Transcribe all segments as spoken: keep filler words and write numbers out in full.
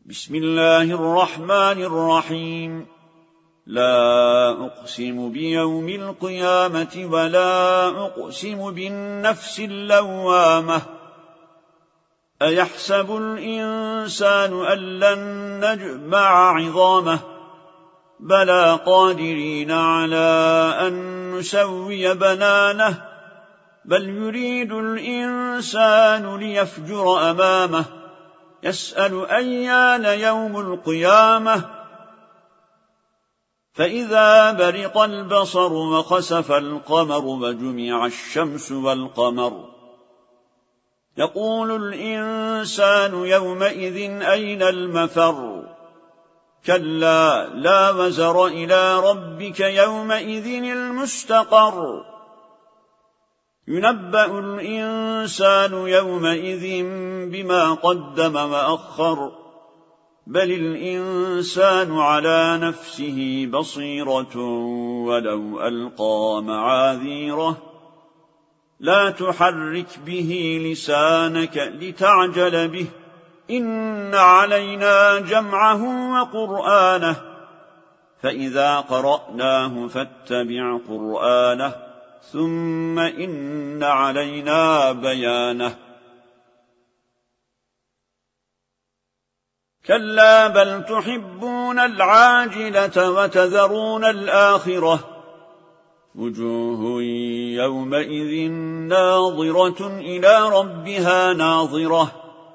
بسم الله الرحمن الرحيم لا أقسم بيوم القيامة ولا أقسم بالنفس اللوامة أيحسب الإنسان أن لن نجمع عظامه بلى قادرين على أن نسوي بنانه بل يريد الإنسان ليفجر أمامه يسأل أيان يوم القيامة فإذا برق البصر وخسف القمر وجمع الشمس والقمر يقول الإنسان يومئذ أين المفر كلا لا وزر إلى ربك يومئذ المستقر ينبأ الإنسان يومئذ بما قدم وأخر بل الإنسان على نفسه بصيرة ولو ألقى معاذيره لا تحرك به لسانك لتعجل به إن علينا جمعه وقرآنه فإذا قرأناه فاتبع قرآنه ثم إن علينا بيانه كلا بل تحبون العاجلة وتذرون الآخرة وجوه يومئذ ناظرة إلى ربها ناظرة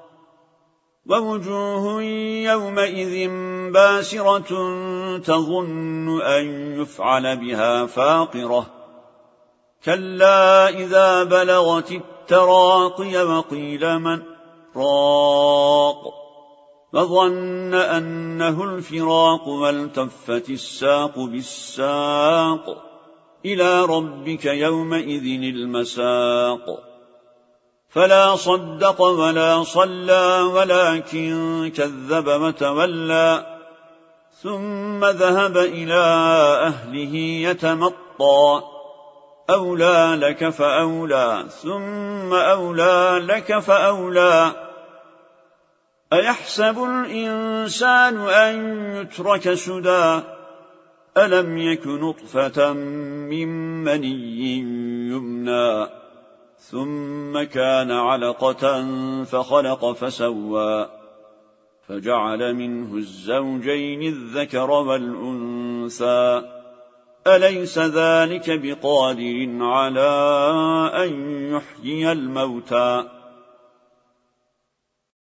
ووجوه يومئذ باسرة تظن أن يفعل بها فاقرة كلا إذا بلغت التراقي وقيل من راق وظن أنه الفراق والتفت الساق بالساق إلى ربك يومئذ المساق فلا صدق ولا صلى ولكن كذب وتولى ثم ذهب إلى أهله يتمطى أولى لك فأولى ثم أولى لك فأولى أيحسب الإنسان أن يترك سدى ألم يك نطفة من مني يمنى ثم كان علقة فخلق فسوى فجعل منه الزوجين الذكر والأنثى أليس ذلك بقادر على أن يحيي الموتى